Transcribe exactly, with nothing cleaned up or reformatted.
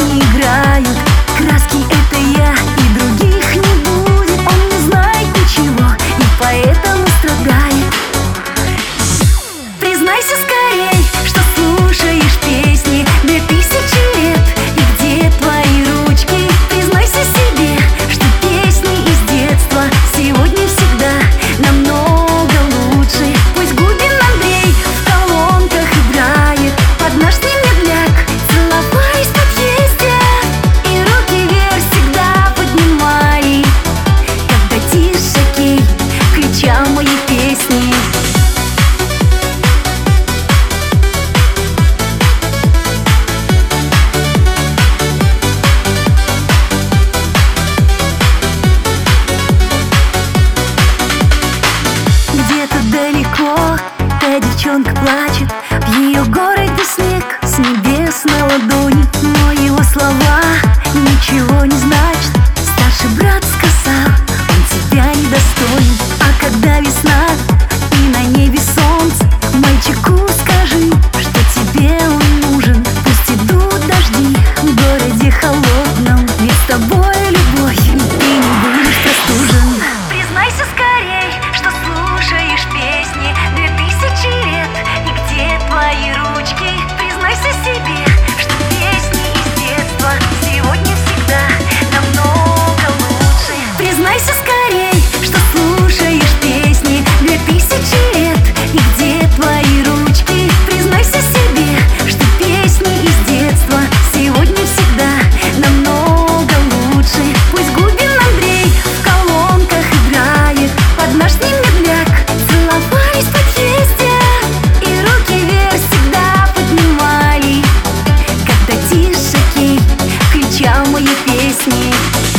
песни играют, краски — это я, и других не будет. Он не знает ничего и поэтому страдает. Признайся скорей, что слушаешь песни две тысячи лет, и где твои ручки? Признайся себе, что песни из детства сегодня всегда намного лучше. Пусть Губин Андрей в колонках играет под наш с ним медляк, целоваясь в подъезде, и руки вверх всегда поднимали, когда тишакей кричал мои песни. Где-то далеко та девчонка плачет, в ее городе снег с небес на ладони, но его слова ничего не значат. Старший брат сказал, он тебя недостоин. А когда весна и на небе солнце, мальчику скажи, что тебе он нужен. Пусть идут дожди в городе холодном, ведь с тобой любовь, и ты не будешь простужен. Признайся скорей, что слушаешь песни две тысячи лет, и где твои ручки? Признайся себе, что песни из детства сегодня всегда намного лучше. Признайся скорей, что слушаешь песни две тысячи лет, и где твои ручки? Признайся себе, что песни из детства сегодня всегда намного лучше. Пусть Губин Андрей в колонках играет под наш с ним медляк, целоваясь в подъезде, и руки вверх всегда поднимали, когда тишакей кричал мои песни.